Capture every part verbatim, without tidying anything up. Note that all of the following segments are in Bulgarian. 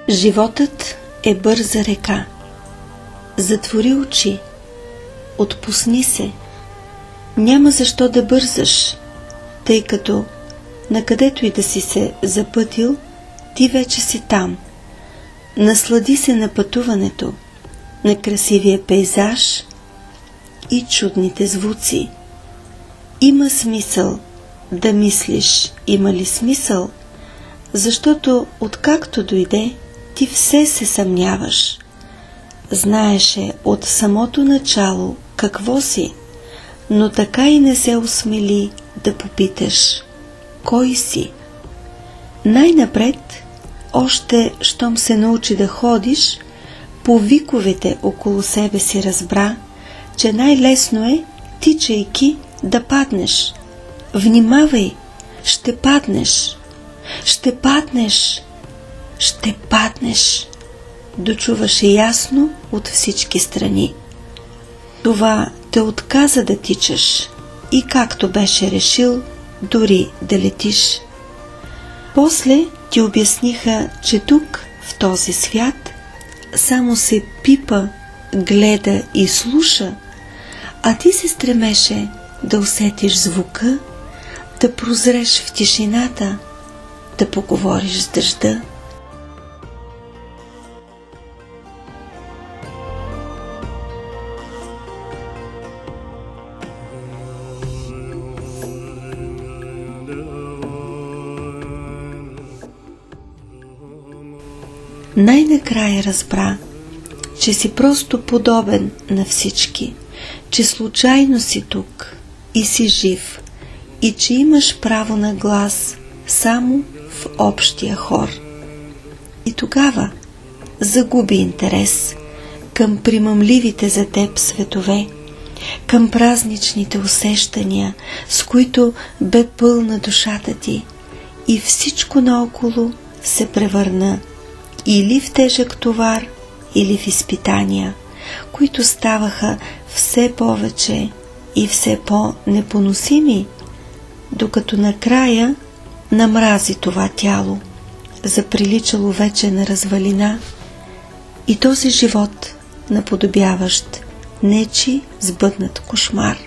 Животът е бърза река. Затвори очи, отпусни се. Няма защо да бързаш, тъй като накъдето и да си се запътил, ти вече си там. Наслади се на пътуването, на красивия пейзаж и чудните звуци. Има смисъл да мислиш, има ли смисъл, защото откакто дойде, ти все се съмняваш. Знаеше от самото начало какво си, но така и не се осмели да попиташ кой си. Най-напред, още щом се научи да ходиш, по виковете около себе си разбра, че най-лесно е, тичайки, да паднеш. Внимавай, ще паднеш, ще паднеш, ще паднеш. Дочуваше ясно от всички страни. Това те отказа да тичаш и както беше решил, дори да летиш. После ти обясниха, че тук, в този свят, само се пипа, гледа и слуша, а ти се стремеше да усетиш звука, да прозреш в тишината, да поговориш с дъжда. Най-накрая разбра, че си просто подобен на всички, че случайно си тук и си жив и че имаш право на глас само в общия хор. И тогава загуби интерес към примамливите за теб светове, към празничните усещания, с които бе пълна душата ти, и всичко наоколо се превърна или в тежък товар, или в изпитания, които ставаха все повече и все по-непоносими, докато накрая намрази това тяло, заприличало вече на развалина, и този живот, наподобяващ нечи сбъднат кошмар.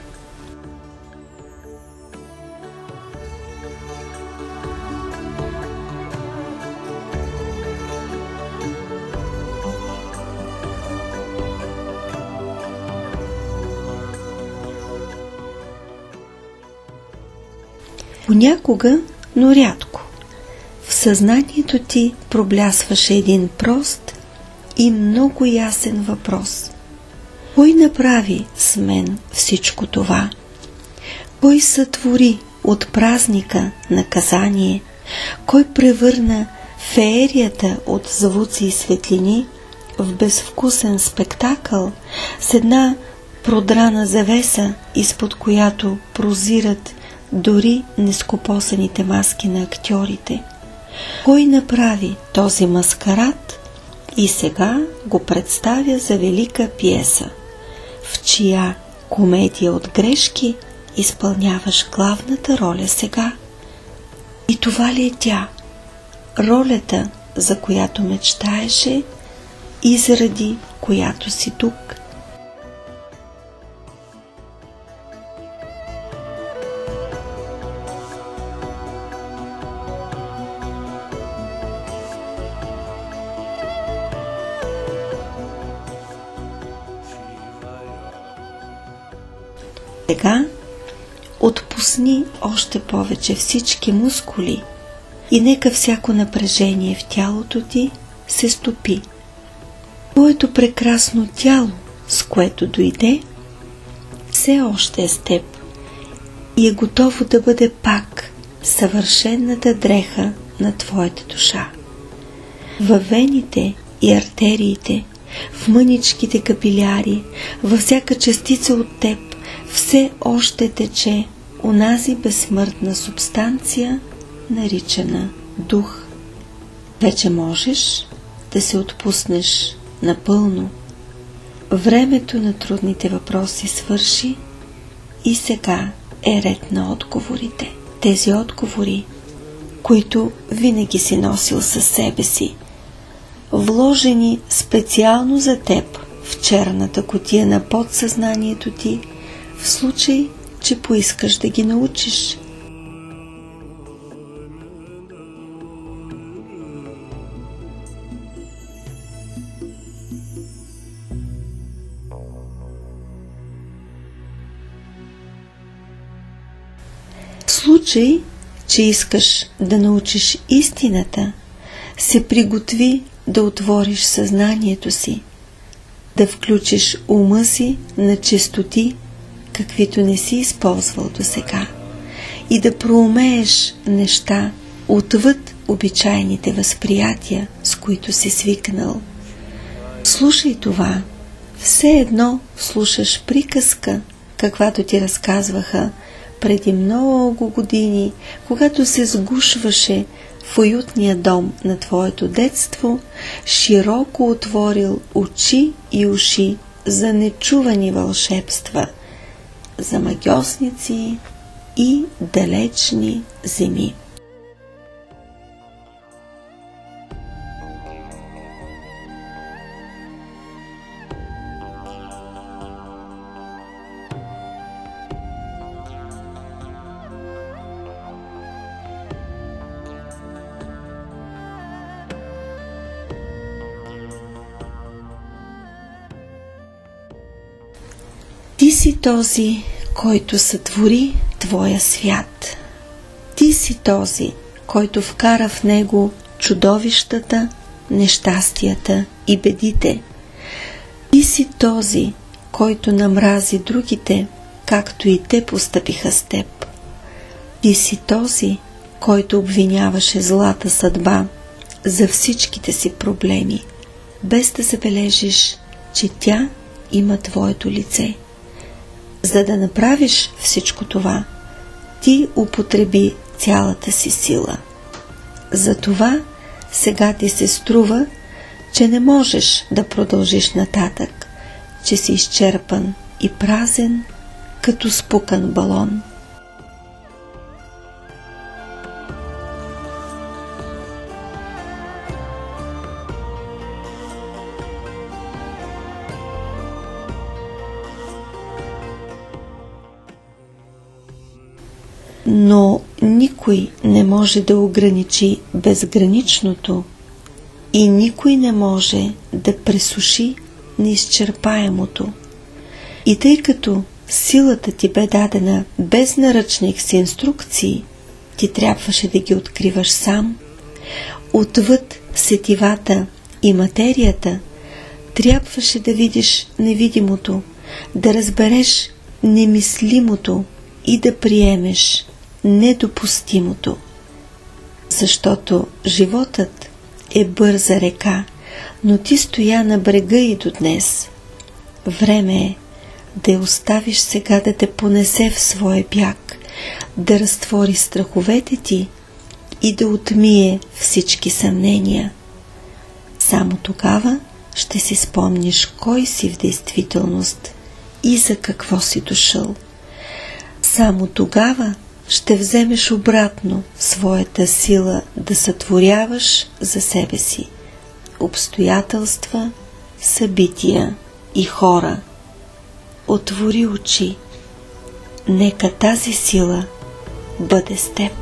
Понякога, но рядко, в съзнанието ти проблясваше един прост и много ясен въпрос. Кой направи с мен всичко това? Кой сътвори от празника наказание? Кой превърна феерията от звуци и светлини в безвкусен спектакъл с една продрана завеса, изпод която прозират дори нескопосаните маски на актьорите? Кой направи този маскарад и сега го представя за велика пиеса, в чия комедия от грешки изпълняваш главната роля сега? И това ли е тя? Ролята, за която мечтаеше и заради която си тук? Сега отпусни още повече всички мускули и нека всяко напрежение в тялото ти се стопи. Твоето прекрасно тяло, с което дойде, все още е с теб и е готово да бъде пак съвършената дреха на твоята душа. Във вените и артериите, в мъничките капиляри, във всяка частица от теб все още тече онази безсмъртна субстанция, наричана дух. Вече можеш да се отпуснеш напълно. Времето на трудните въпроси свърши и сега е ред на отговорите. Тези отговори, които винаги си носил със себе си, вложени специално за теб в черната кутия на подсъзнанието ти, в случай, че поискаш да ги научиш. В случай, че искаш да научиш истината, се приготви да отвориш съзнанието си, да включиш ума си на честоти, каквито не си използвал досега, и да проумееш неща отвъд обичайните възприятия, с които си свикнал. Слушай това, все едно слушаш приказка, каквато ти разказваха преди много години, когато се сгушваше в уютния дом на твоето детство, широко отворил очи и уши за нечувани вълшебства, за магьосници и далечни земи. Ти си този, който сътвори твоя свят. Ти си този, който вкара в него чудовищата, нещастията и бедите. Ти си този, който намрази другите, както и те постъпиха с теб. Ти си този, който обвиняваше злата съдба за всичките си проблеми, без да забележиш, че тя има твоето лице. За да направиш всичко това, ти употреби цялата си сила. Затова сега ти се струва, че не можеш да продължиш нататък, че си изчерпан и празен, като спукан балон. Но никой не може да ограничи безграничното и никой не може да пресуши неизчерпаемото. И тъй като силата ти бе дадена без наръчник с инструкции, ти трябваше да ги откриваш сам. Отвъд сетивата и материята трябваше да видиш невидимото, да разбереш немислимото и да приемеш недопустимото. Защото животът е бърза река, но ти стоя на брега и до днес. Време е да я оставиш сега да те понесе в своя бяг, да разтвори страховете ти и да отмие всички съмнения. Само тогава ще си спомниш кой си в действителност и за какво си дошъл. Само тогава ще вземеш обратно своята сила да сътворяваш за себе си обстоятелства, събития и хора. Отвори очи. Нека тази сила бъде с теб.